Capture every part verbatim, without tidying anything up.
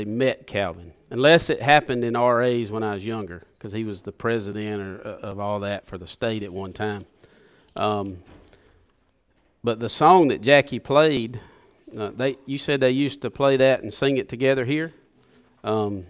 met Calvin, unless it happened in R A's when I was younger, because he was the president or, uh, of all that for the state at one time. Um, but the song that Jackie played, uh, they you said they used to play that and sing it together here. Um,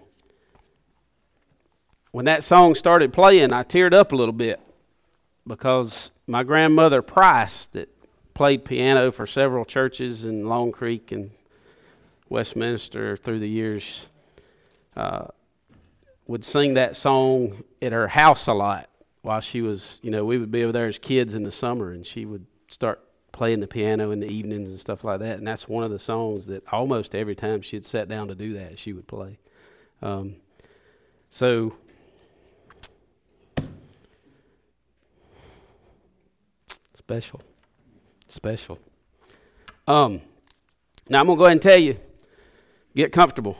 when that song started playing, I teared up a little bit because my grandmother Price, that played piano for several churches in Long Creek and Westminster through the years, uh, would sing that song at her house a lot while she was, you know, we would be over there as kids in the summer, and she would start playing the piano in the evenings and stuff like that. And that's one of the songs that almost every time she had sat down to do that, she would play. Um, so, special, special. Um, now I'm going to go ahead and tell you, get comfortable,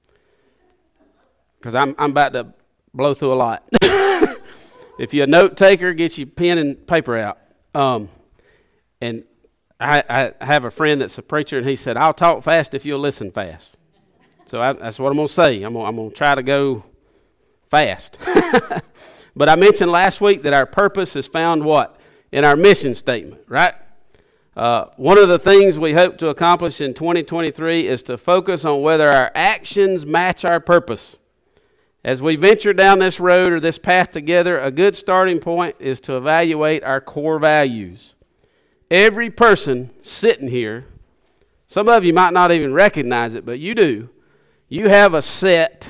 because I'm I'm about to blow through a lot. If you're a note taker, get your pen and paper out. Um, and I, I have a friend that's a preacher, and he said, "I'll talk fast if you'll listen fast." So I, that's what I'm going to say. I'm going I'm going to try to go fast. But I mentioned last week that our purpose is found what? In our mission statement, right? Uh, one of the things we hope to accomplish in twenty twenty-three is to focus on whether our actions match our purpose. As we venture down this road or this path together, a good starting point is to evaluate our core values. Every person sitting here, some of you might not even recognize it, but you do. You have a set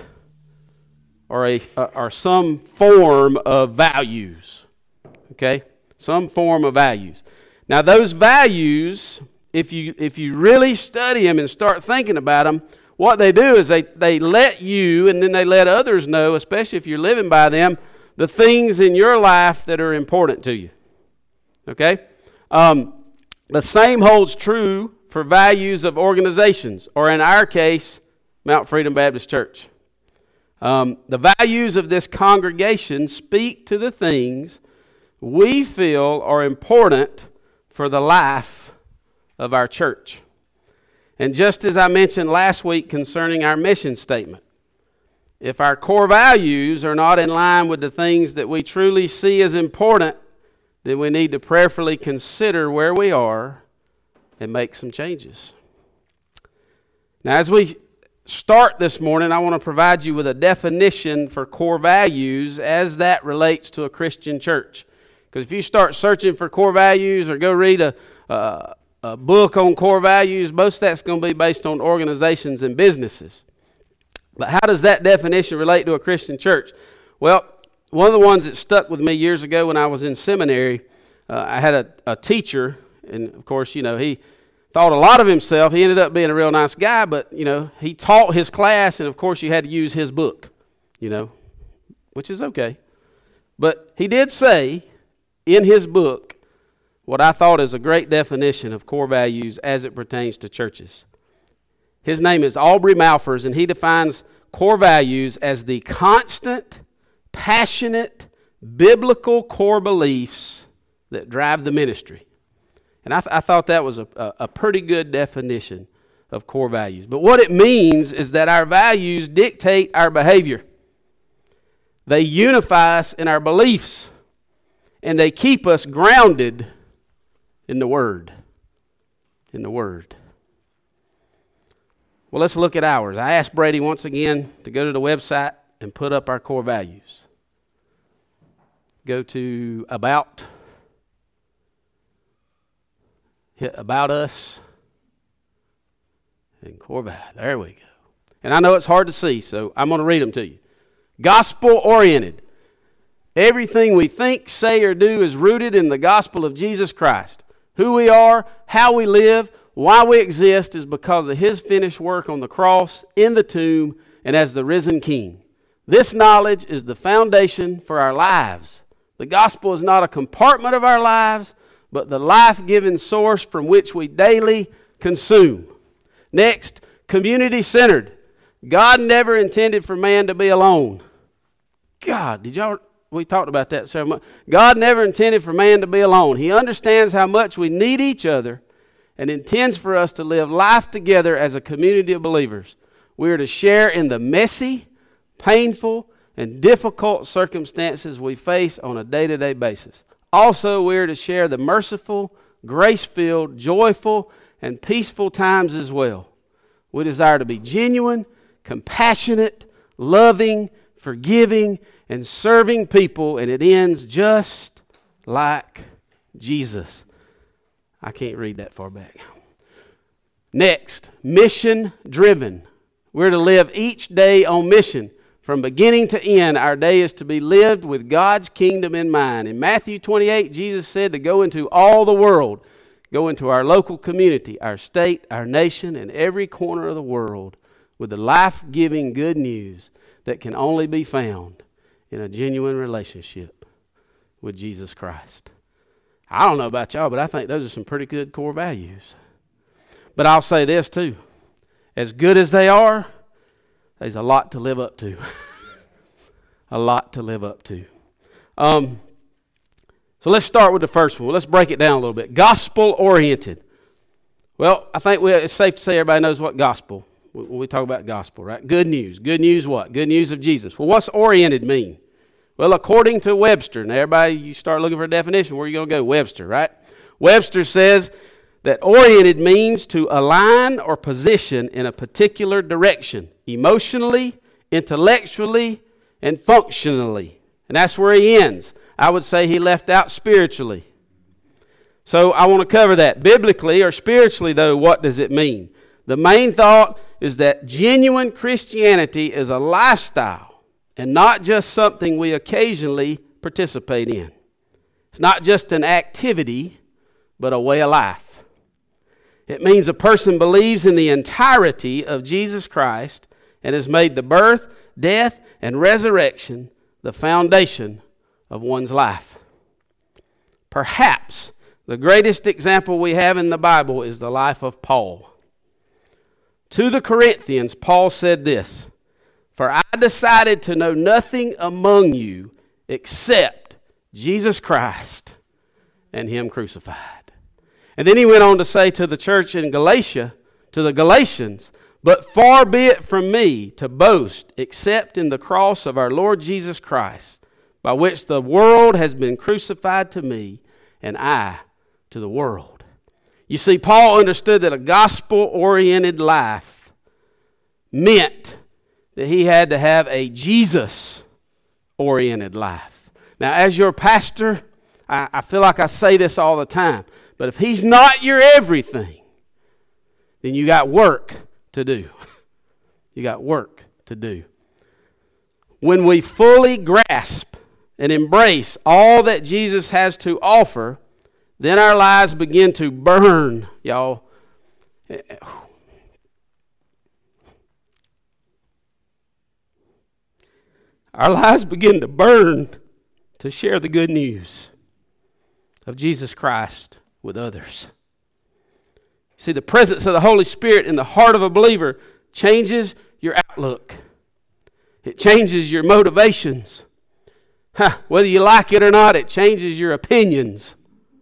or a or some form of values, okay? Some form of values. Now, those values, if you if you really study them and start thinking about them, what they do is they, they let you and then they let others know, especially if you're living by them, the things in your life that are important to you. Okay? Um, the same holds true for values of organizations, or in our case, Mount Freedom Baptist Church. Um, the values of this congregation speak to the things we feel are important for the life of our church. And just as I mentioned last week concerning our mission statement, if our core values are not in line with the things that we truly see as important, then we need to prayerfully consider where we are and make some changes. Now, as we start this morning, I want to provide you with a definition for core values as that relates to a Christian church. Because if you start searching for core values or go read a, uh, a book on core values, most of that's going to be based on organizations and businesses. But how does that definition relate to a Christian church? Well, one of the ones that stuck with me years ago when I was in seminary, uh, I had a, a teacher, and of course, you know, he thought a lot of himself. He ended up being a real nice guy, but, you know, he taught his class, and of course, you had to use his book, you know, which is okay. But he did say in his book what I thought is a great definition of core values as it pertains to churches. His name is Aubrey Malphurs, and he defines core values as the constant, passionate, biblical core beliefs that drive the ministry. And I, th- I thought that was a, a, a pretty good definition of core values. But what it means is that our values dictate our behavior. They unify us in our beliefs, and they keep us grounded in the Word. In the Word. Well, let's look at ours. I asked Brady once again to go to the website and put up our core values. Go to About. Hit About Us. And core values. There we go. And I know it's hard to see, so I'm going to read them to you. Gospel-oriented. Everything we think, say, or do is rooted in the gospel of Jesus Christ. Who we are, how we live, why we exist is because of His finished work on the cross, in the tomb, and as the risen King. This knowledge is the foundation for our lives. The gospel is not a compartment of our lives, but the life-giving source from which we daily consume. Next, community-centered. God never intended for man to be alone. God, did y'all... We talked about that several months. God never intended for man to be alone. He understands how much we need each other and intends for us to live life together as a community of believers. We are to share in the messy, painful, and difficult circumstances we face on a day-to-day basis. Also, we are to share the merciful, grace-filled, joyful, and peaceful times as well. We desire to be genuine, compassionate, loving, forgiving, and serving people, and it ends just like Jesus. I can't read that far back. Next, mission-driven. We're to live each day on mission. From beginning to end, our day is to be lived with God's kingdom in mind. In Matthew twenty-eight, Jesus said to go into all the world, go into our local community, our state, our nation, and every corner of the world with the life-giving good news that can only be found in a genuine relationship with Jesus Christ. I don't know about y'all, but I think those are some pretty good core values. But I'll say this too. As good as they are, there's a lot to live up to. A lot to live up to. Um, so let's start with the first one. Let's break it down a little bit. Gospel-oriented. Well, I think we, it's safe to say everybody knows what gospel, when we talk about gospel, right? Good news. Good news what? Good news of Jesus. Well, what's oriented mean? Well, according to Webster, now everybody, you start looking for a definition, where are you going to go? Webster, right? Webster says that oriented means to align or position in a particular direction, emotionally, intellectually, and functionally. And that's where he ends. I would say he left out spiritually. So I want to cover that. Biblically or spiritually, though, what does it mean? The main thought is that genuine Christianity is a lifestyle and not just something we occasionally participate in. It's not just an activity, but a way of life. It means a person believes in the entirety of Jesus Christ and has made the birth, death, and resurrection the foundation of one's life. Perhaps the greatest example we have in the Bible is the life of Paul. To the Corinthians, Paul said this, "For I decided to know nothing among you except Jesus Christ and Him crucified." And then he went on to say to the church in Galatia, to the Galatians, "But far be it from me to boast except in the cross of our Lord Jesus Christ, by which the world has been crucified to me, and I to the world." You see, Paul understood that a gospel-oriented life meant that he had to have a Jesus-oriented life. Now, as your pastor, I, I feel like I say this all the time, but if he's not your everything, then you got work to do. You got work to do. When we fully grasp and embrace all that Jesus has to offer, then our lives begin to burn, y'all. Our lives begin to burn to share the good news of Jesus Christ with others. See, the presence of the Holy Spirit in the heart of a believer changes your outlook. It changes your motivations. Huh, whether you like it or not, it changes your opinions.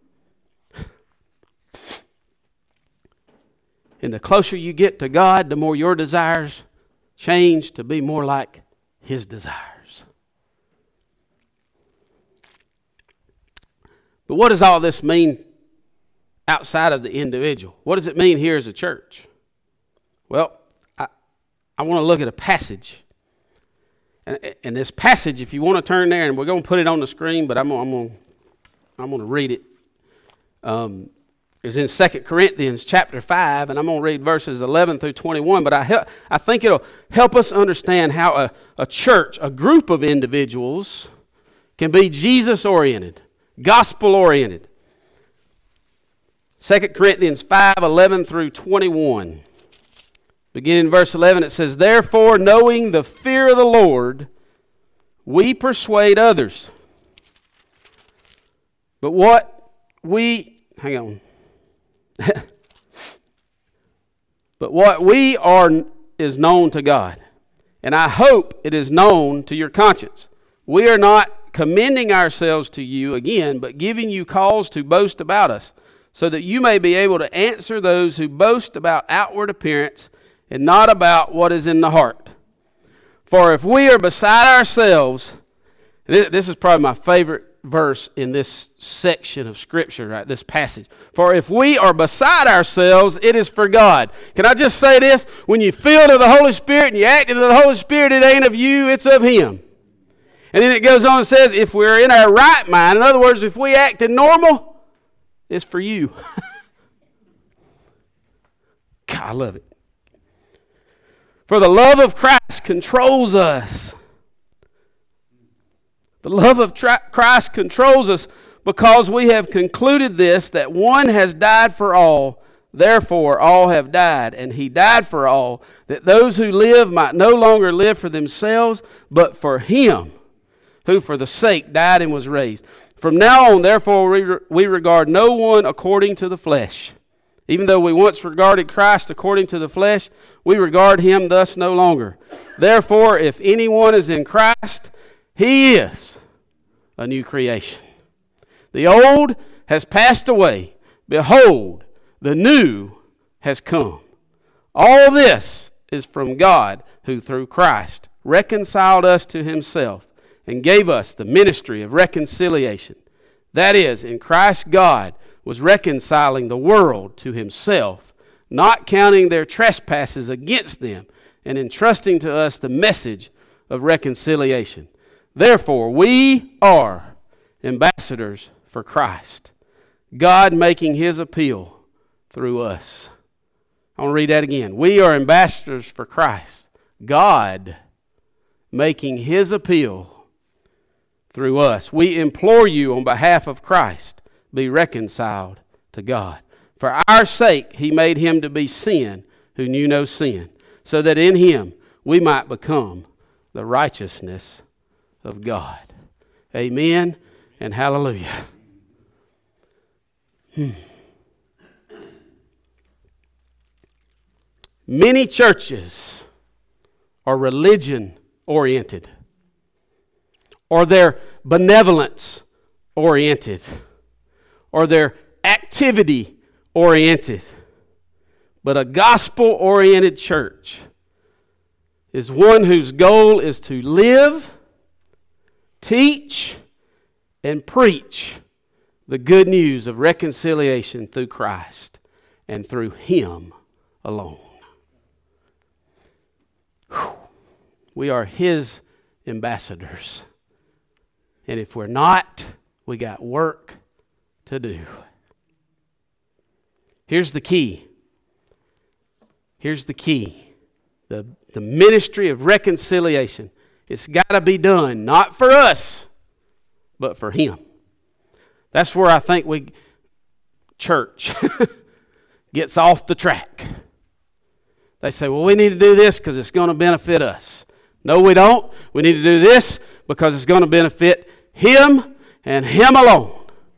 And the closer you get to God, the more your desires change to be more like His desires. But what does all this mean outside of the individual? What does it mean here as a church? Well, I, I want to look at a passage. And, and this passage, if you want to turn there, and we're going to put it on the screen, but I'm going, I'm going, I'm going to read it. Um, it's in Second Corinthians chapter five, and I'm going to read verses eleven through twenty-one. But I, I think it'll help us understand how a, a church, a group of individuals, can be Jesus-oriented, gospel-oriented. Second Corinthians five, eleven through twenty-one. Beginning in verse eleven, it says, "Therefore, knowing the fear of the Lord, we persuade others. But what we, hang on. But what we are is known to God, and I hope it is known to your conscience. We are not commending ourselves to you again, but giving you cause to boast about us, so that you may be able to answer those who boast about outward appearance and not about what is in the heart. For if we are beside ourselves, this is probably my favorite verse in this section of Scripture, right? This passage. For if we are beside ourselves, it is for God. Can I just say this? When you feel to the Holy Spirit and you act to the Holy Spirit, it ain't of you, it's of Him. And then it goes on and says, if we're in our right mind, in other words, if we act in normal, it's for you. God, I love it. For the love of Christ controls us. The love of Christ controls us because we have concluded this, that one has died for all, therefore all have died. And He died for all, that those who live might no longer live for themselves, but for Him, who for the sake died and was raised. From now on, therefore, we, re- we regard no one according to the flesh. Even though we once regarded Christ according to the flesh, we regard Him thus no longer. Therefore, if anyone is in Christ, he is a new creation. The old has passed away. Behold, the new has come. All this is from God, who through Christ reconciled us to Himself and gave us the ministry of reconciliation. That is, in Christ God was reconciling the world to Himself, not counting their trespasses against them, and entrusting to us the message of reconciliation. Therefore, we are ambassadors for Christ, God making His appeal through us. I want to read that again. We are ambassadors for Christ, God making His appeal through us. We implore you on behalf of Christ, be reconciled to God. For our sake He made Him to be sin who knew no sin, so that in Him we might become the righteousness of God. Amen and hallelujah. Hmm. Many churches are religion oriented, or they're benevolence oriented, or they're activity oriented. But a gospel oriented church is one whose goal is to live, teach, and preach the good news of reconciliation through Christ and through Him alone. Whew. We are His ambassadors. And if we're not, we got work to do. Here's the key. Here's the key. The, the ministry of reconciliation. It's got to be done, not for us, but for Him. That's where I think we, church, gets off the track. They say, well, we need to do this because it's going to benefit us. No, we don't. We need to do this because it's going to benefit Him and Him alone.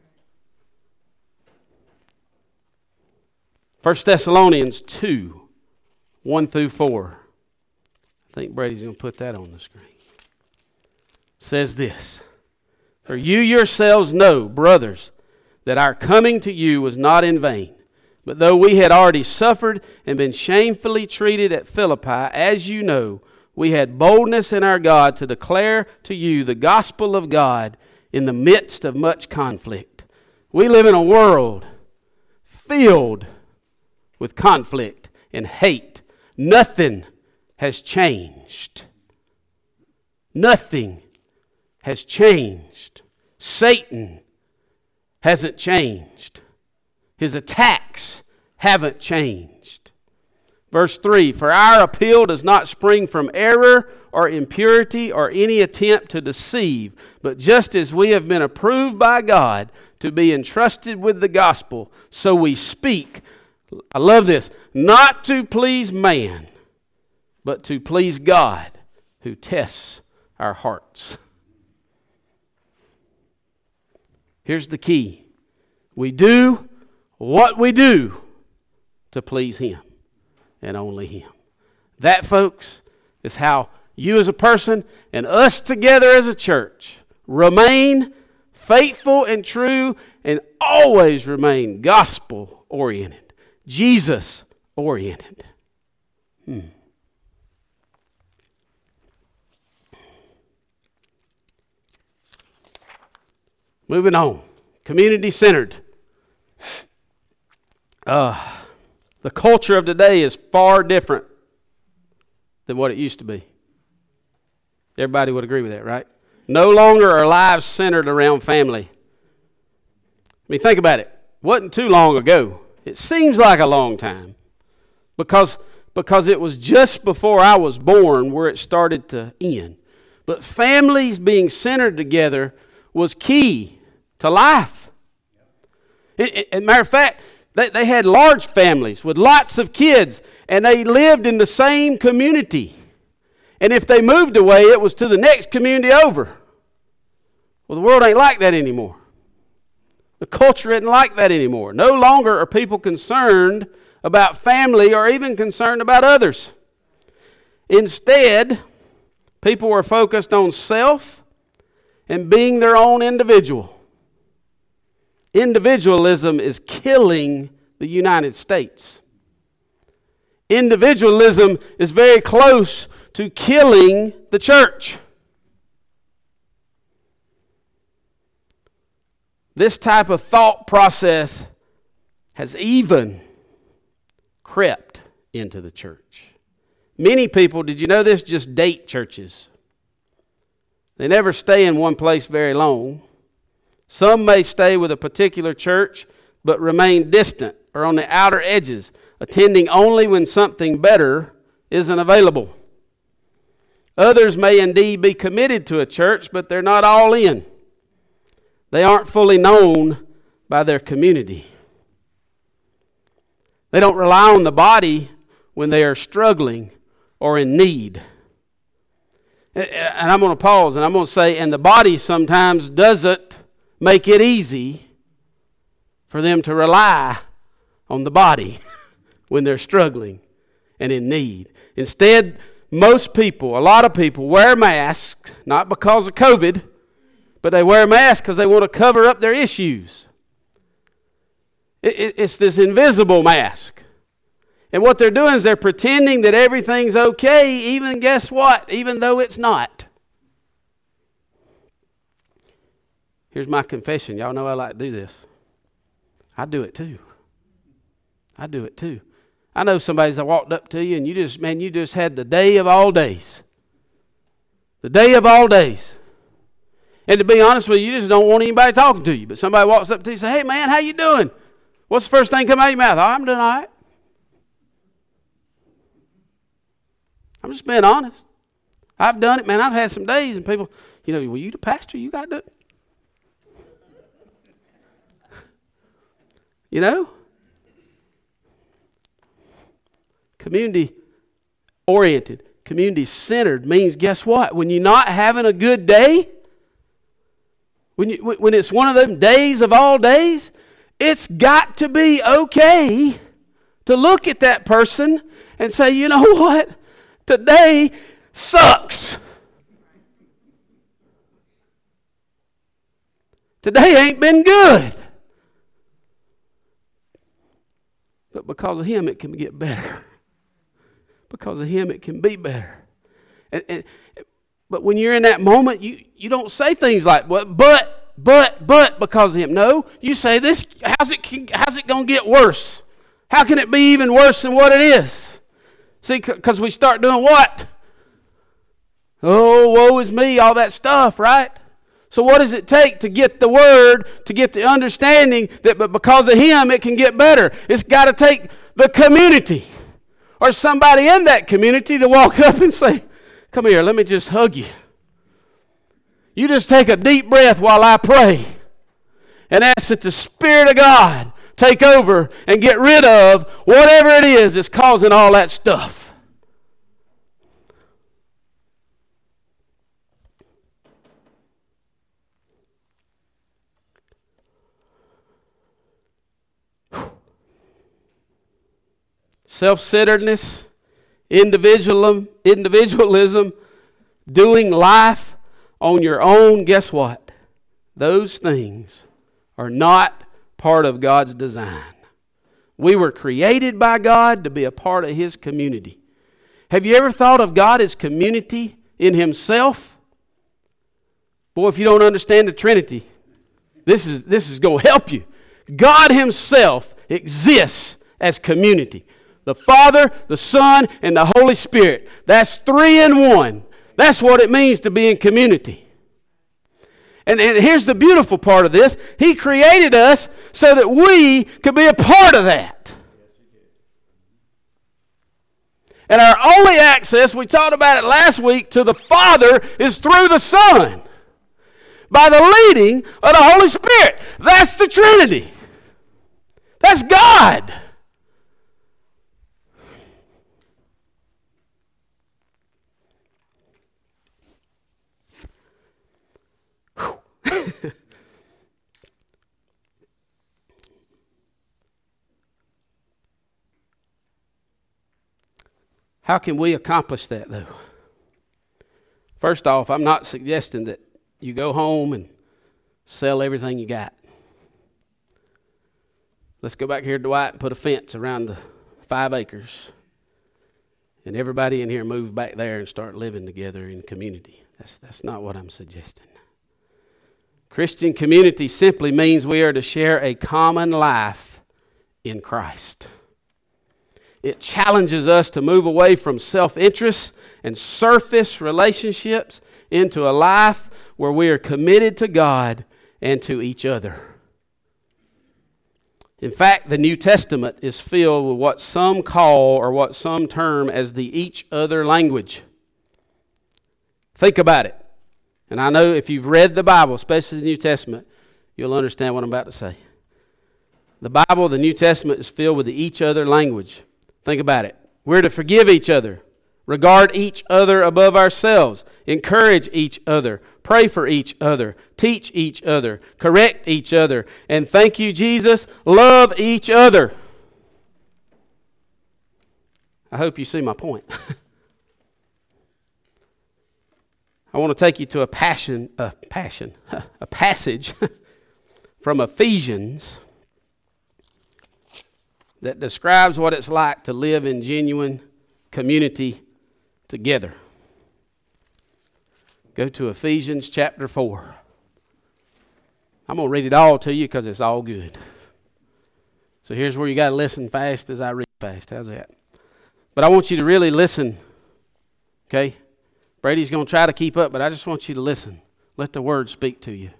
First Thessalonians two, one through four. I think Brady's going to put that on the screen. Says this, for you yourselves know, brothers, that our coming to you was not in vain. But though we had already suffered and been shamefully treated at Philippi, as you know, we had boldness in our God to declare to you the gospel of God in the midst of much conflict. We live in a world filled with conflict and hate. Nothing has changed. Nothing has changed. Satan hasn't changed. His attacks haven't changed. Verse three, for our appeal does not spring from error or impurity or any attempt to deceive, but just as we have been approved by God to be entrusted with the gospel, so we speak. I love this. Not to please man, but to please God who tests our hearts. Here's the key. We do what we do to please Him and only Him. That, folks, is how you as a person and us together as a church remain faithful and true and always remain gospel-oriented, Jesus-oriented. Hmm. Moving on. Community-centered. Uh, the culture of today is far different than what it used to be. Everybody would agree with that, right? No longer are lives centered around family. I mean, think about it. It wasn't too long ago. It seems like a long time because, because it was just before I was born where it started to end. But families being centered together was key to life. As a matter of fact, they, they had large families with lots of kids, and they lived in the same community. And if they moved away, it was to the next community over. Well, the world ain't like that anymore. The culture isn't like that anymore. No longer are people concerned about family or even concerned about others. Instead, people were focused on self and being their own individual. Individualism is killing the United States. Individualism is very close to killing the church. This type of thought process has even crept into the church. Many people, did you know this, just date churches. They never stay in one place very long. Some may stay with a particular church, but remain distant or on the outer edges, attending only when something better isn't available. Others may indeed be committed to a church, but they're not all in. They aren't fully known by their community. They don't rely on the body when they are struggling or in need. And I'm going to pause and I'm going to say, and the body sometimes doesn't make it easy for them to rely on the body when they're struggling and in need. Instead, most people, a lot of people, wear masks, not because of COVID, but they wear masks because they want to cover up their issues. It, it, it's this invisible mask. And what they're doing is they're pretending that everything's okay, even, guess what, even though it's not. Here's my confession. Y'all know I like to do this. I do it too. I do it too. I know somebody's walked up to you and you just, man, you just had the day of all days. The day of all days. And to be honest with you, you just don't want anybody talking to you. But somebody walks up to you and says, hey man, how you doing? What's the first thing come out of your mouth? Oh, I'm doing all right. I'm just being honest. I've done it, man. I've had some days and people, you know, well, you the pastor, you got to do it. You know? Community-oriented, community-centered means, guess what? When you're not having a good day, when you, when it's one of them days of all days, it's got to be okay to look at that person and say, you know what? Today sucks. Today ain't been good. But because of him, it can get better. Because of him, it can be better. And, and, but when you're in that moment, you, you don't say things like, but, but, but, but, because of him. No, you say this, how's it, how's it going to get worse? How can it be even worse than what it is? See, because we start doing what? Oh, woe is me, all that stuff, right? So what does it take to get the word, to get the understanding that but because of him it can get better? It's got to take the community or somebody in that community to walk up and say, come here, let me just hug you. You just take a deep breath while I pray and ask that the Spirit of God take over and get rid of whatever it is that's causing all that stuff. Self-centeredness, individualism, individualism, doing life on your own, guess what? Those things are not part of God's design. We were created by God to be a part of His community. Have you ever thought of God as community in himself? Boy, if you don't understand the Trinity, this is, this is going to help you. God himself exists as community. The Father, the Son, and the Holy Spirit. That's three in one. That's what it means to be in community. And, and here's the beautiful part of this. He created us so that we could be a part of that. And our only access, we talked about it last week, to the Father is through the Son. By the leading of the Holy Spirit. That's the Trinity. That's God. How can we accomplish that, though? First off, I'm not suggesting that you go home and sell everything you got. Let's go back here to Dwight and put a fence around the five acres. And everybody in here move back there and start living together in community. That's, that's not what I'm suggesting. Christian community simply means we are to share a common life in Christ. It challenges us to move away from self-interest and surface relationships into a life where we are committed to God and to each other. In fact, the New Testament is filled with what some call or what some term as the each other language. Think about it. And I know if you've read the Bible, especially the New Testament, you'll understand what I'm about to say. The Bible, the New Testament, is filled with the each other language. Think about it. We're to forgive each other, regard each other above ourselves, encourage each other, pray for each other, teach each other, correct each other, and thank you, Jesus, love each other. I hope you see my point. I want to take you to a passion, a passion, a passage from Ephesians that describes what it's like to live in genuine community together. Go to Ephesians chapter four. I'm going to read it all to you because it's all good. So here's where you got to listen fast as I read fast. How's that? But I want you to really listen. Okay? Brady's going to try to keep up, but I just want you to listen. Let the word speak to you.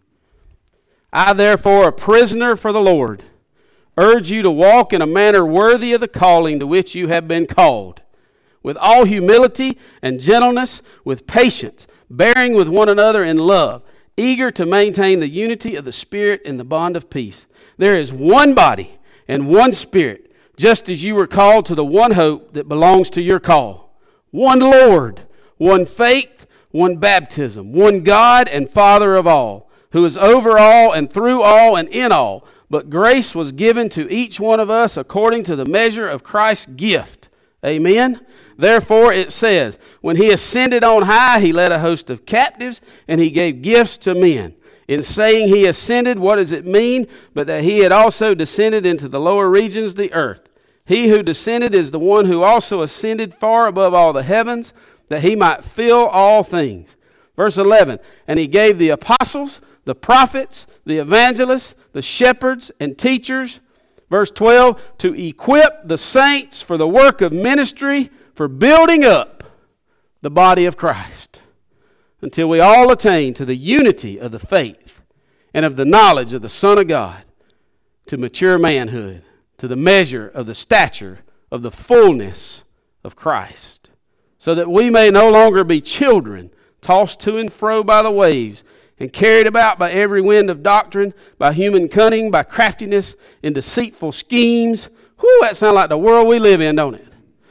I, therefore, a prisoner for the Lord, urge you to walk in a manner worthy of the calling to which you have been called, with all humility and gentleness, with patience, bearing with one another in love, eager to maintain the unity of the Spirit in the bond of peace. There is one body and one Spirit, just as you were called to the one hope that belongs to your call. One Lord, one faith, one baptism, one God and Father of all, who is over all and through all and in all. But grace was given to each one of us according to the measure of Christ's gift. Amen? Therefore it says, when he ascended on high, he led a host of captives, and he gave gifts to men. In saying he ascended, what does it mean? But that he had also descended into the lower regions of the earth. He who descended is the one who also ascended far above all the heavens, that he might fill all things. Verse eleven, and he gave the apostles, the prophets, the evangelists, the shepherds, and teachers. Verse twelve, to equip the saints for the work of ministry, for building up the body of Christ, until we all attain to the unity of the faith and of the knowledge of the Son of God, to mature manhood, to the measure of the stature of the fullness of Christ, so that we may no longer be children, tossed to and fro by the waves, and carried about by every wind of doctrine, by human cunning, by craftiness, in deceitful schemes. Whew, that sounds like the world we live in, don't it?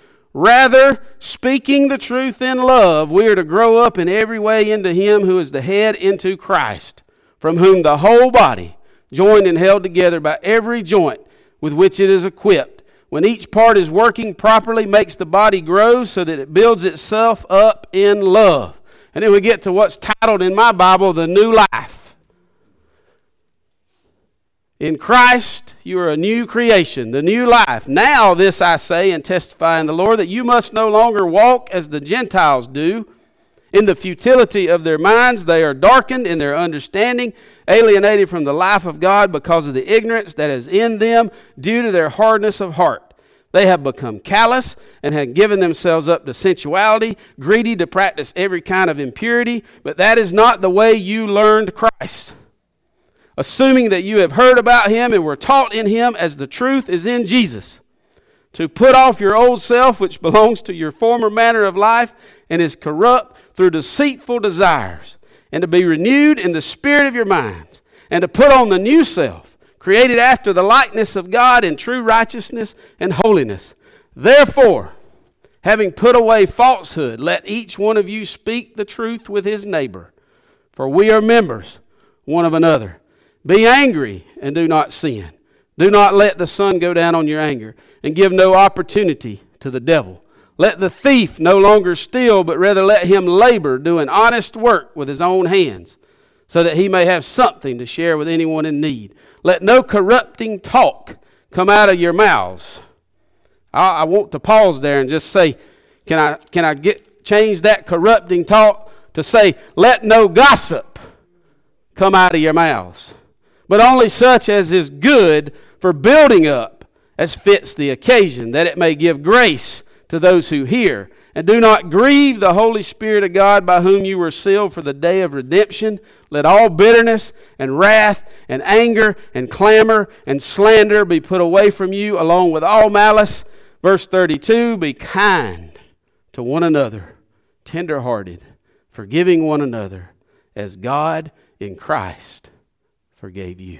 Rather, speaking the truth in love, we are to grow up in every way into Him who is the head, into Christ, from whom the whole body, joined and held together by every joint with which it is equipped, when each part is working properly, makes the body grow so that it builds itself up in love. And then we get to what's titled in my Bible, the new life. In Christ, you are a new creation, the new life. Now this I say and testify in the Lord, that you must no longer walk as the Gentiles do. In the futility of their minds, they are darkened in their understanding, alienated from the life of God because of the ignorance that is in them due to their hardness of heart. They have become callous and have given themselves up to sensuality, greedy to practice every kind of impurity. But that is not the way you learned Christ. Assuming that you have heard about him and were taught in him as the truth is in Jesus, to put off your old self, which belongs to your former manner of life and is corrupt through deceitful desires, and to be renewed in the spirit of your minds, and to put on the new self, created after the likeness of God in true righteousness and holiness. Therefore, having put away falsehood, let each one of you speak the truth with his neighbor, for we are members one of another. Be angry and do not sin. Do not let the sun go down on your anger, and give no opportunity to the devil. Let the thief no longer steal, but rather let him labor, doing honest work with his own hands, so that he may have something to share with anyone in need. Let no corrupting talk come out of your mouths. I, I want to pause there and just say, can I can I get change that corrupting talk to say, let no gossip come out of your mouths, but only such as is good for building up, as fits the occasion, that it may give grace to those who hear. And do not grieve the Holy Spirit of God, by whom you were sealed for the day of redemption. Let all bitterness and wrath and anger and clamor and slander be put away from you, along with all malice. Verse thirty-two, be kind to one another, tender-hearted, forgiving one another, as God in Christ forgave you.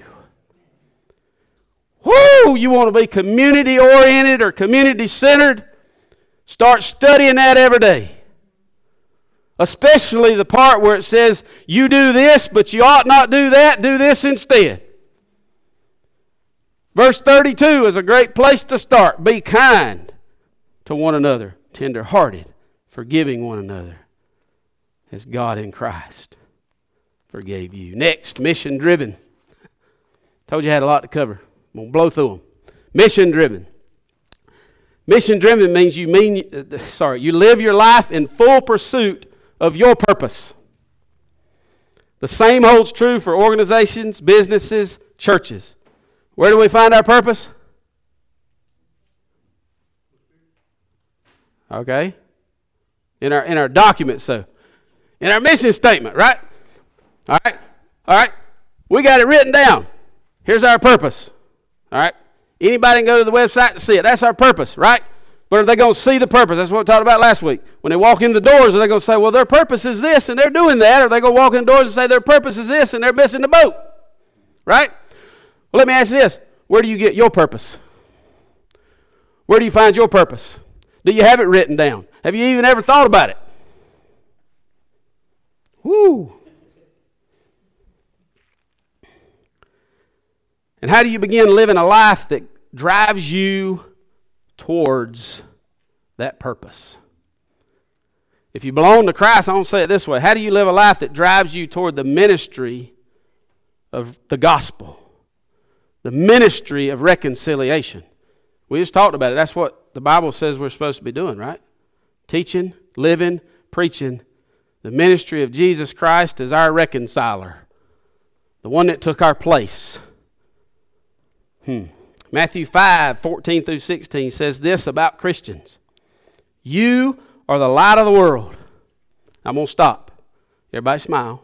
Woo! You want to be community-oriented or community-centered? Start studying that every day. Especially the part where it says, you do this, but you ought not do that. Do this instead. Verse thirty-two is a great place to start. Be kind to one another, tender-hearted, forgiving one another, as God in Christ forgave you. Next, mission-driven. Told you I had a lot to cover. I'm going to blow through them. Mission-driven. Mission-driven means you mean, uh, sorry, you live your life in full pursuit of your purpose. The same holds true for organizations, businesses, churches. Where do we find our purpose? Okay. In our in our document, so. In our mission statement, right? All right. All right. We got it written down. Here's our purpose. All right. Anybody can go to the website and see it. That's our purpose, right? But are they going to see the purpose? That's what we talked about last week. When they walk in the doors, are they going to say, well, their purpose is this, and they're doing that? Or are they going to walk in the doors and say their purpose is this, and they're missing the boat? Right? Well, let me ask you this. Where do you get your purpose? Where do you find your purpose? Do you have it written down? Have you even ever thought about it? Woo! And how do you begin living a life that drives you towards that purpose? If you belong to Christ, I don't say it this way. How do you live a life that drives you toward the ministry of the gospel? The ministry of reconciliation. We just talked about it. That's what the Bible says we're supposed to be doing, right? Teaching, living, preaching. The ministry of Jesus Christ is our reconciler. The one that took our place. Hmm. Matthew five, fourteen through sixteen says this about Christians. You are the light of the world. I'm going to stop. Everybody smile.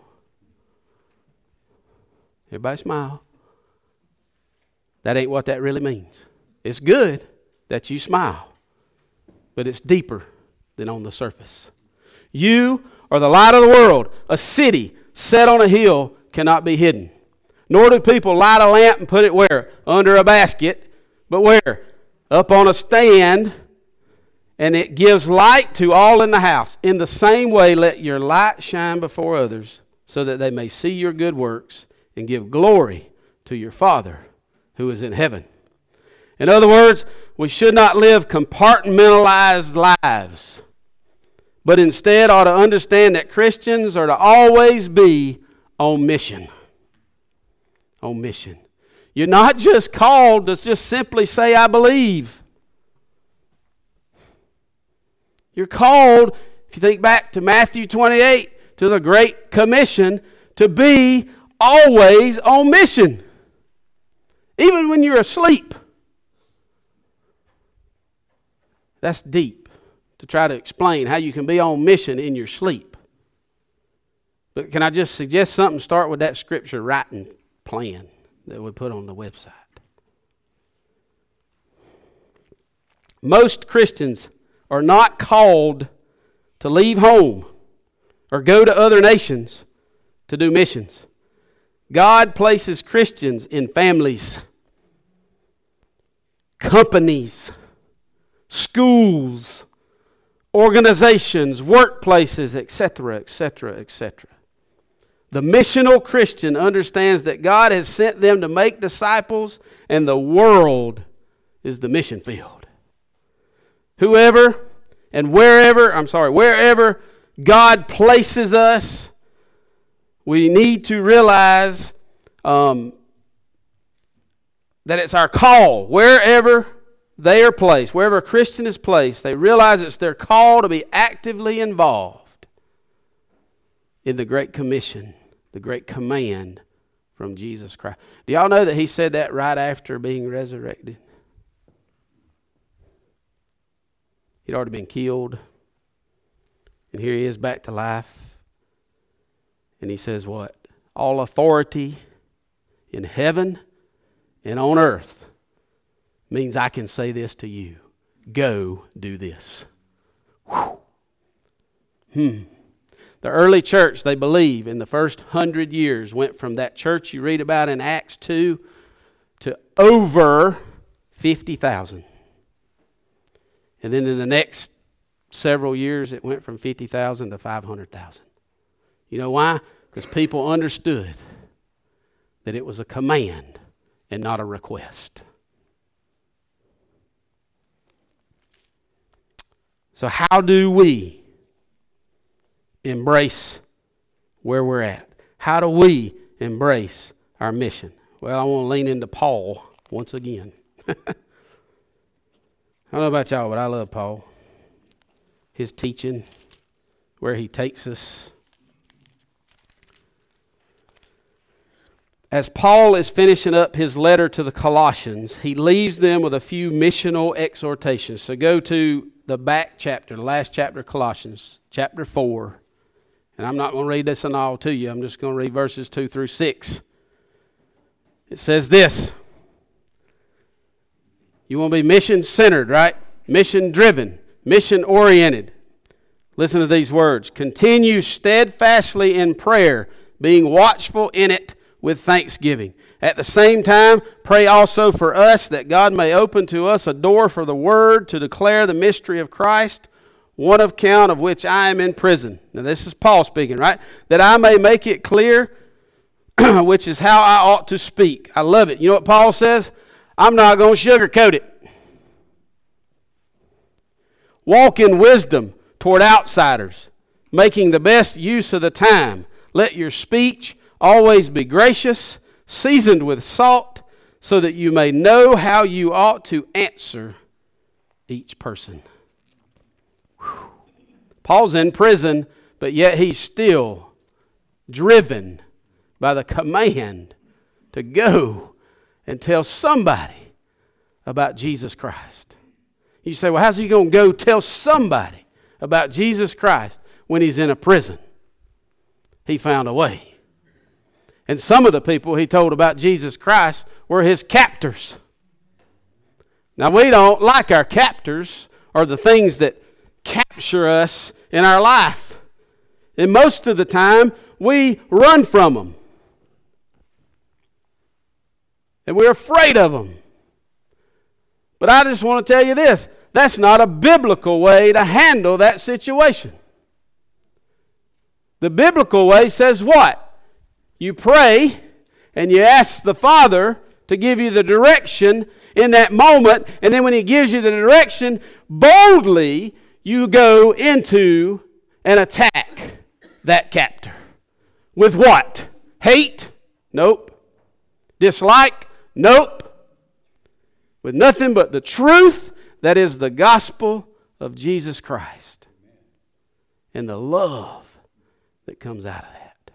Everybody smile. That ain't what that really means. It's good that you smile, but it's deeper than on the surface. You are the light of the world. A city set on a hill cannot be hidden. Nor do people light a lamp and put it where? Under a basket. But where? Up on a stand. And it gives light to all in the house. In the same way, let your light shine before others, so that they may see your good works and give glory to your Father who is in heaven. In other words, we should not live compartmentalized lives, but instead ought to understand that Christians are to always be on mission. On mission. You're not just called to just simply say, I believe. You're called, if you think back to Matthew twenty-eight, to the Great Commission, to be always on mission. Even when you're asleep. That's deep to try to explain how you can be on mission in your sleep. But can I just suggest something? Start with that scripture writing plan that we put on the website. Most Christians are not called to leave home or go to other nations to do missions. God places Christians in families, companies, schools, organizations, workplaces, et cetera, et cetera, et cetera. The missional Christian understands that God has sent them to make disciples, and the world is the mission field. Whoever and wherever, I'm sorry, wherever God places us, we need to realize um, that it's our call. Wherever they are placed, wherever a Christian is placed, they realize it's their call to be actively involved in the Great Commission, the Great Command from Jesus Christ. Do y'all know that he said that right after being resurrected? He'd already been killed. And here he is back to life. And he says what? All authority in heaven and on earth means I can say this to you. Go do this. Whew. Hmm. The early church, they believe, in the first hundred years went from that church you read about in Acts two to over fifty thousand. And then in the next several years, it went from fifty thousand to five hundred thousand. You know why? Because people understood that it was a command and not a request. So how do we embrace where we're at? How do we embrace our mission? Well, I want to lean into Paul once again. I don't know about y'all, but I love Paul. His teaching, where he takes us. As Paul is finishing up his letter to the Colossians, he leaves them with a few missional exhortations. So go to the back chapter, the last chapter of Colossians, chapter four. And I'm not going to read this and all to you. I'm just going to read verses two through six. It says this. You want to be mission-centered, right? Mission-driven, mission-oriented. Listen to these words. Continue steadfastly in prayer, being watchful in it with thanksgiving. At the same time, pray also for us that God may open to us a door for the word to declare the mystery of Christ, one of account of which I am in prison. Now this is Paul speaking, right? That I may make it clear, which is how I ought to speak. I love it. You know what Paul says? I'm not going to sugarcoat it. Walk in wisdom toward outsiders, making the best use of the time. Let your speech always be gracious, seasoned with salt, so that you may know how you ought to answer each person. Whew. Paul's in prison, but yet he's still driven by the command to go and tell somebody about Jesus Christ. You say, well, how's he going to go tell somebody about Jesus Christ when he's in a prison? He found a way. And some of the people he told about Jesus Christ were his captors. Now, we don't like our captors or the things that capture us in our life. And most of the time, we run from them. And we're afraid of them. But I just want to tell you this. That's not a biblical way to handle that situation. The biblical way says what? You pray and you ask the Father to give you the direction in that moment. And then when He gives you the direction, boldly you go into and attack that captor. With what? Hate? Nope. Dislike? Nope. With nothing but the truth that is the gospel of Jesus Christ. And the love that comes out of that.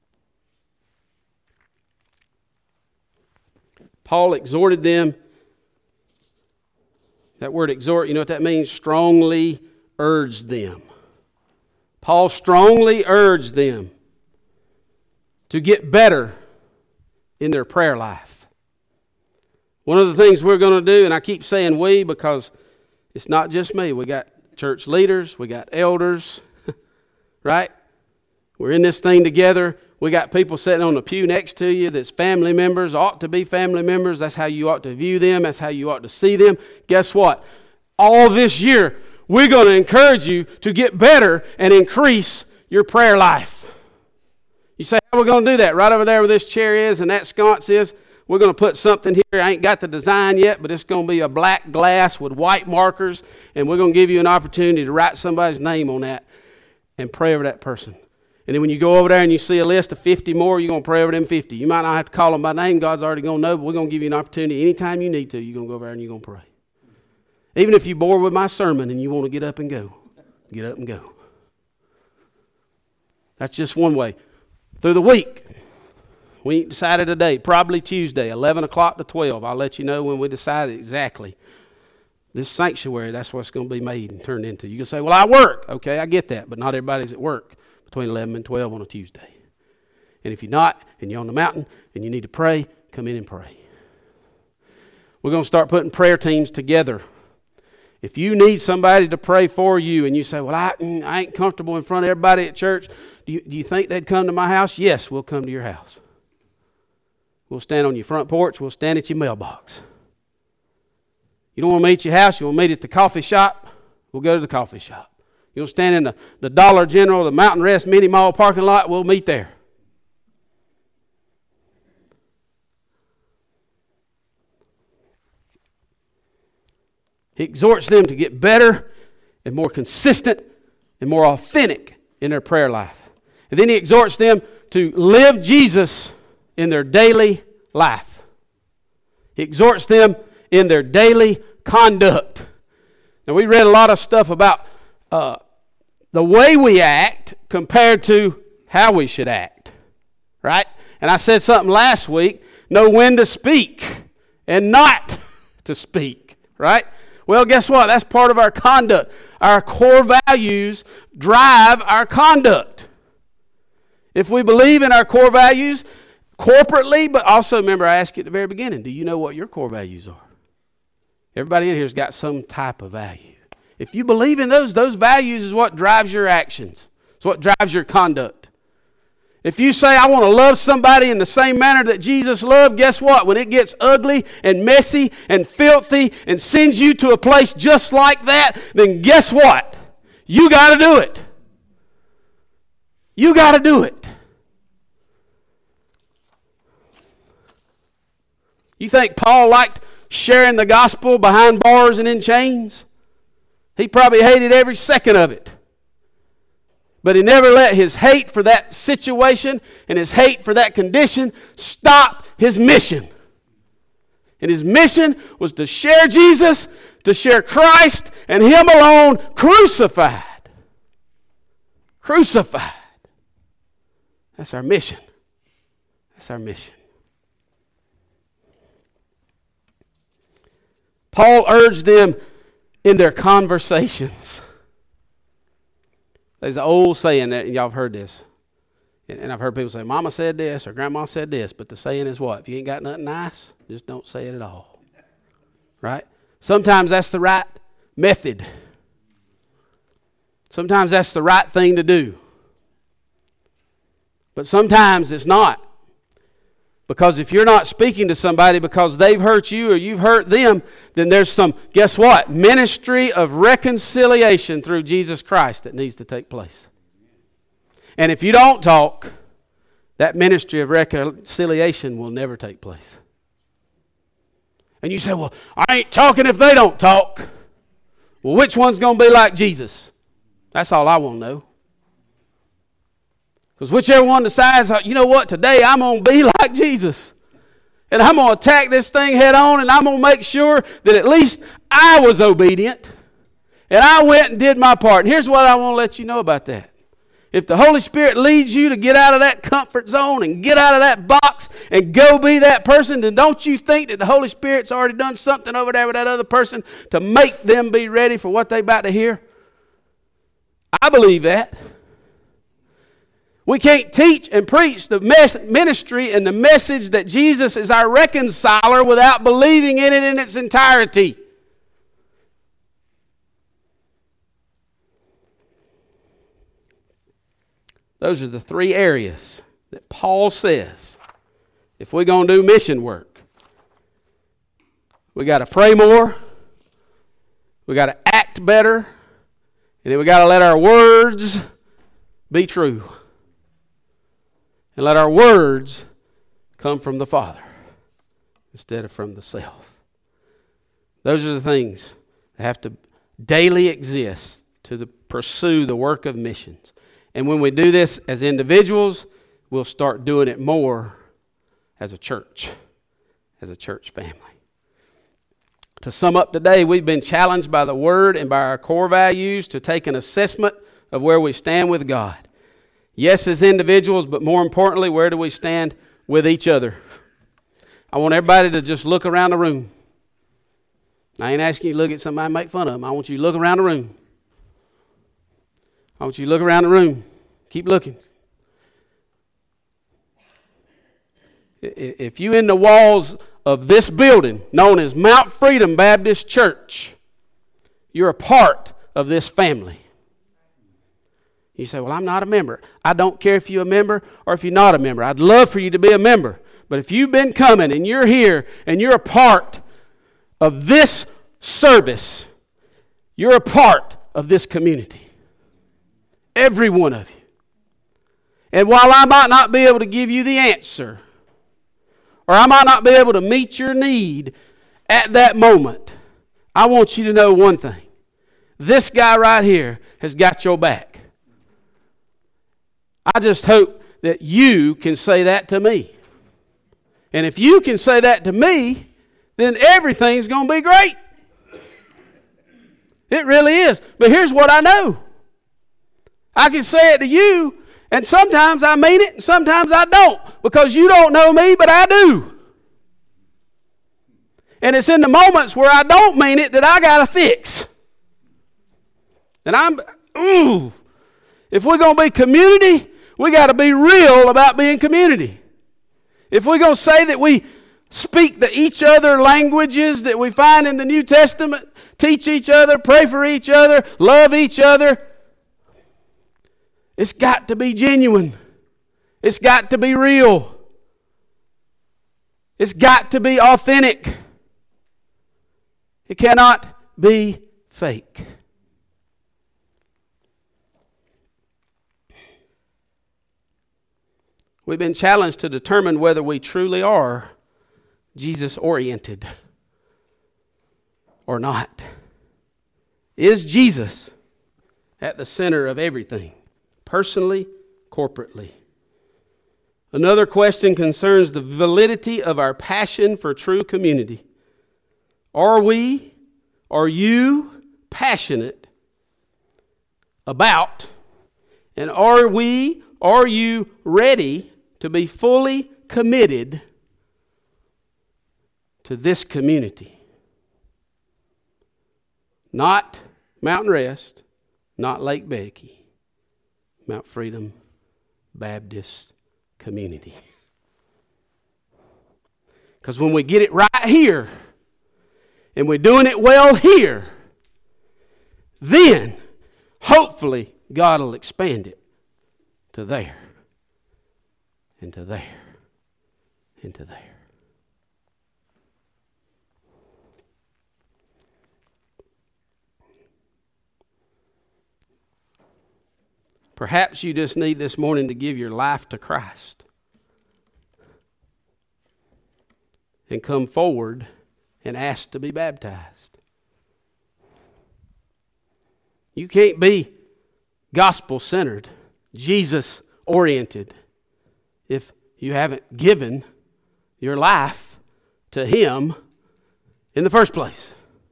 Paul exhorted them. That word exhort, you know what that means? Strongly urged them. Paul strongly urged them to get better in their prayer life. One of the things we're going to do, and I keep saying we because it's not just me. We got church leaders, we got elders, right? We're in this thing together. We got people sitting on the pew next to you that's family members, ought to be family members. That's how you ought to view them. That's how you ought to see them. Guess what? All this year, we're going to encourage you to get better and increase your prayer life. You say, how are we going to do that? Right over there where this chair is and that sconce is, we're going to put something here. I ain't got the design yet, but it's going to be a black glass with white markers, and we're going to give you an opportunity to write somebody's name on that and pray over that person. And then when you go over there and you see a list of fifty more, you're going to pray over them fifty. You might not have to call them by name. God's already going to know, but we're going to give you an opportunity anytime you need to. You're going to go over there and you're going to pray. Even if you're bored with my sermon and you want to get up and go, get up and go. That's just one way. Through the week, we ain't decided a date. Probably Tuesday, eleven o'clock to twelve. I'll let you know when we decide exactly. This sanctuary, that's what it's going to be made and turned into. You can say, well, I work. Okay, I get that, but not everybody's at work between eleven and twelve on a Tuesday. And if you're not, and you're on the mountain, and you need to pray, come in and pray. We're going to start putting prayer teams together. If you need somebody to pray for you, and you say, well, I, I ain't comfortable in front of everybody at church, do you, do you think they'd come to my house? Yes, we'll come to your house. We'll stand on your front porch. We'll stand at your mailbox. You don't want to meet at your house? You want to meet at the coffee shop? We'll go to the coffee shop. You'll stand in the, the Dollar General, the Mountain Rest Mini Mall parking lot. We'll meet there. He exhorts them to get better and more consistent and more authentic in their prayer life. And then he exhorts them to live Jesus in their daily life. He exhorts them in their daily conduct. Now, we read a lot of stuff about uh, the way we act compared to how we should act, right? And I said something last week, know when to speak and not to speak, right? Well, guess what? That's part of our conduct. Our core values drive our conduct. If we believe in our core values corporately, but also remember I asked you at the very beginning, do you know what your core values are? Everybody in here has got some type of value. If you believe in those, those values is what drives your actions. It's what drives your conduct. If you say, I want to love somebody in the same manner that Jesus loved, guess what? When it gets ugly and messy and filthy and sends you to a place just like that, then guess what? You got to do it. You got to do it. You think Paul liked sharing the gospel behind bars and in chains? He probably hated every second of it. But he never let his hate for that situation and his hate for that condition stop his mission. And his mission was to share Jesus, to share Christ and Him alone crucified. Crucified. That's our mission. That's our mission. Paul urged them in their conversations. There's an old saying that, and y'all have heard this. And I've heard people say, Mama said this or Grandma said this, but the saying is what? If you ain't got nothing nice, just don't say it at all. Right? Sometimes that's the right method. Sometimes that's the right thing to do. But sometimes it's not. Because if you're not speaking to somebody because they've hurt you or you've hurt them, then there's some, guess what? Ministry of reconciliation through Jesus Christ that needs to take place. And if you don't talk, that ministry of reconciliation will never take place. And you say, well, I ain't talking if they don't talk. Well, which one's going to be like Jesus? That's all I want to know. Because whichever one decides, you know what, today I'm going to be like Jesus. And I'm going to attack this thing head on, and I'm going to make sure that at least I was obedient. And I went and did my part. And here's what I want to let you know about that. If the Holy Spirit leads you to get out of that comfort zone and get out of that box and go be that person, then don't you think that the Holy Spirit's already done something over there with that other person to make them be ready for what they're about to hear? I believe that. We can't teach and preach the mes- ministry and the message that Jesus is our reconciler without believing in it in its entirety. Those are the three areas that Paul says if we're going to do mission work. We got to pray more, we got to act better, and then we got to let our words be true. And let our words come from the Father instead of from the self. Those are the things that have to daily exist to the, pursue the work of missions. And when we do this as individuals, we'll start doing it more as a church, as a church family. To sum up today, we've been challenged by the Word and by our core values to take an assessment of where we stand with God. Yes, as individuals, but more importantly, where do we stand with each other? I want everybody to just look around the room. I ain't asking you to look at somebody and make fun of them. I want you to look around the room. I want you to look around the room. Keep looking. If you in the walls of this building, known as Mount Freedom Baptist Church, you're a part of this family. You say, well, I'm not a member. I don't care if you're a member or if you're not a member. I'd love for you to be a member. But if you've been coming and you're here and you're a part of this service, you're a part of this community. Every one of you. And while I might not be able to give you the answer, or I might not be able to meet your need at that moment, I want you to know one thing. This guy right here has got your back. I just hope that you can say that to me. And if you can say that to me, then everything's going to be great. It really is. But here's what I know. I can say it to you, and sometimes I mean it, and sometimes I don't, because you don't know me, but I do. And it's in the moments where I don't mean it that I got to fix. And I'm, ooh, if we're going to be community, we got to be real about being community. If we're going to say that we speak the each other languages that we find in the New Testament, teach each other, pray for each other, love each other, it's got to be genuine. It's got to be real. It's got to be authentic. It cannot be fake. We've been challenged to determine whether we truly are Jesus-oriented or not. Is Jesus at the center of everything? Personally, corporately. Another question concerns the validity of our passion for true community. Are we, are you passionate about, and are we, are you ready to be fully committed to this community? Not Mountain Rest, not Lake Becky. Mount Freedom Baptist Community. Because when we get it right here, and we're doing it well here, then hopefully God will expand it to there, and to there, and to there. Perhaps you just need this morning to give your life to Christ and come forward and ask to be baptized. You can't be gospel-centered, Jesus-oriented if you haven't given your life to Him in the first place.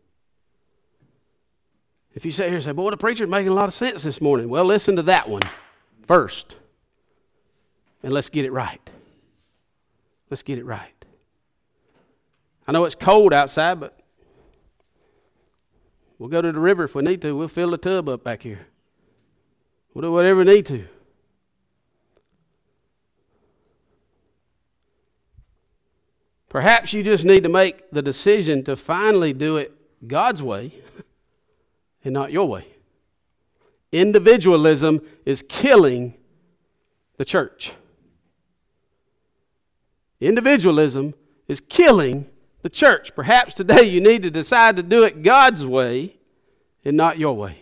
If you sit here and say, boy, the preacher's making a lot of sense this morning. Well, listen to that one first. And let's get it right. Let's get it right. I know it's cold outside, but we'll go to the river if we need to. We'll fill the tub up back here. We'll do whatever we need to. Perhaps you just need to make the decision to finally do it God's way and not your way. Individualism is killing the church. Individualism is killing the church. Perhaps today you need to decide to do it God's way and not your way.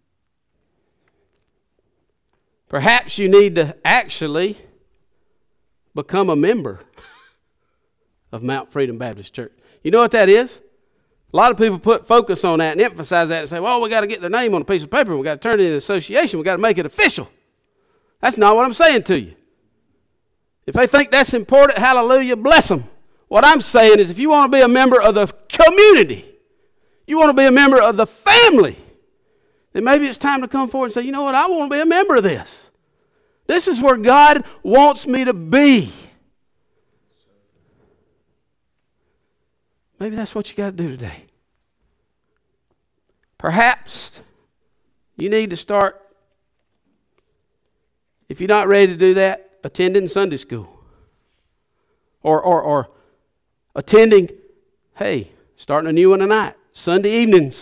Perhaps you need to actually become a member of Mount Freedom Baptist Church. You know what that is? A lot of people put focus on that and emphasize that and say, well, we got to get their name on a piece of paper. We got to turn it into an association. We got to make it official. That's not what I'm saying to you. If they think that's important, hallelujah, bless them. What I'm saying is if you want to be a member of the community, you want to be a member of the family, then maybe it's time to come forward and say, you know what, I want to be a member of this. This is where God wants me to be. Maybe that's what you got to do today. Perhaps you need to start, if you're not ready to do that, attending Sunday school. Or, or, or attending, hey, starting a new one tonight, Sunday evenings.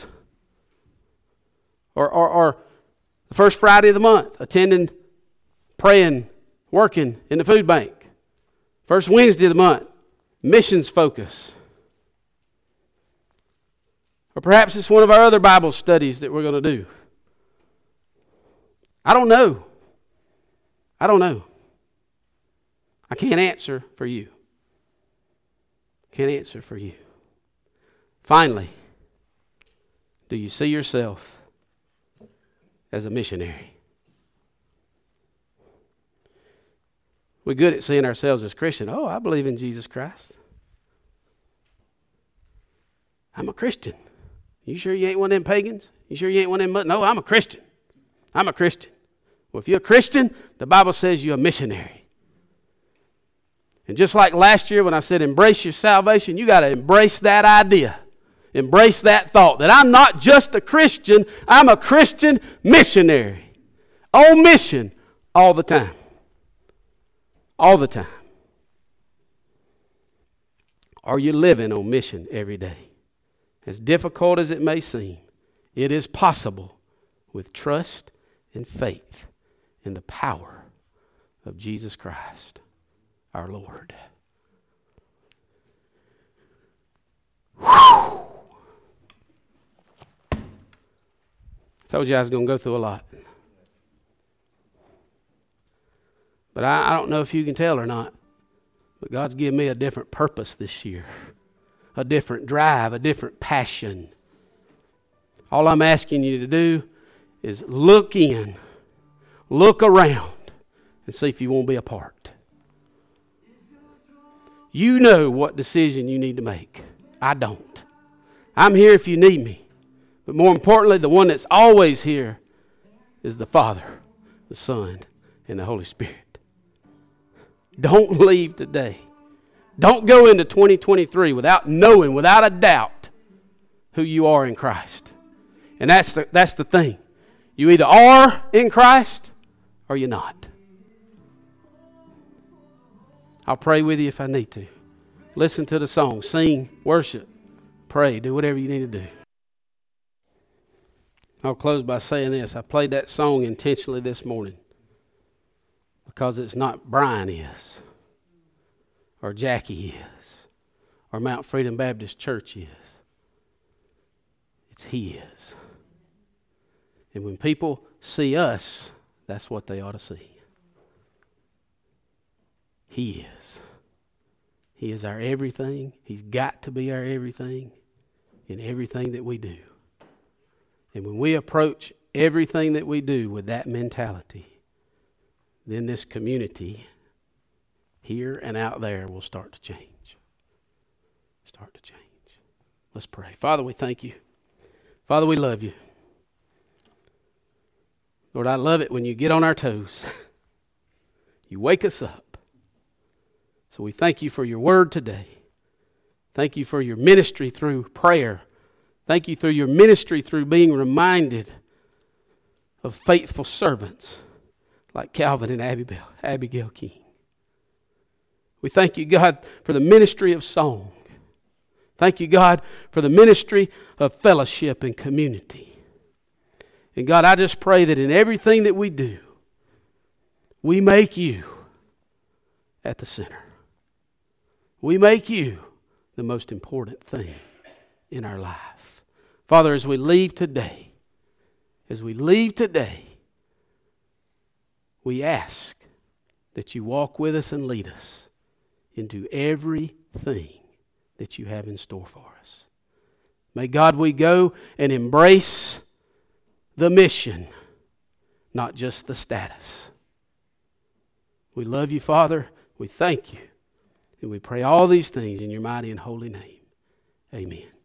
Or, or, or the first Friday of the month, attending, praying, working in the food bank. First Wednesday of the month, missions focus. Or perhaps it's one of our other Bible studies that we're going to do. I don't know. I don't know. I can't answer for you. Can't answer for you. Finally, do you see yourself as a missionary? We're good at seeing ourselves as Christian. Oh, I believe in Jesus Christ. I'm a Christian. You sure you ain't one of them pagans? You sure you ain't one of them? No, I'm a Christian. I'm a Christian. Well, if you're a Christian, the Bible says you're a missionary. And just like last year when I said embrace your salvation, you got to embrace that idea. Embrace that thought that I'm not just a Christian, I'm a Christian missionary. On mission all the time. All the time. Are you living on mission every day? As difficult as it may seem, it is possible with trust and faith in the power of Jesus Christ, our Lord. Whew. Told you I was going to go through a lot. But I, I don't know if you can tell or not, but God's given me a different purpose this year. A different drive, a different passion. All I'm asking you to do is look in, look around, and see if you want to be a part. You know what decision you need to make. I don't. I'm here if you need me. But more importantly, the one that's always here is the Father, the Son, and the Holy Spirit. Don't leave today. Don't go into twenty twenty-three without knowing, without a doubt, who you are in Christ. And that's the, that's the thing. You either are in Christ or you're not. I'll pray with you if I need to. Listen to the song. Sing, worship, pray. Do whatever you need to do. I'll close by saying this. I played that song intentionally this morning because it's not Brian is, or Jackie is, or Mount Freedom Baptist Church is. It's He is. And when people see us, that's what they ought to see. He is. He is our everything. He's got to be our everything in everything that we do. And when we approach everything that we do with that mentality, then this community here and out there will start to change. start to change. Let's pray. Father, we thank you. Father, we love you. Lord, I love it when you get on our toes. You wake us up. So we thank you for your word today. Thank you for your ministry through prayer. Thank you for your ministry through being reminded of faithful servants like Calvin and Abigail, Abigail King. We thank you, God, for the ministry of song. Thank you, God, for the ministry of fellowship and community. And God, I just pray that in everything that we do, we make you at the center. We make you the most important thing in our life. Father, as we leave today, as we leave today, we ask that you walk with us and lead us into everything that you have in store for us. May God, we go and embrace the mission, not just the status. We love you, Father. We thank you. And we pray all these things in your mighty and holy name. Amen.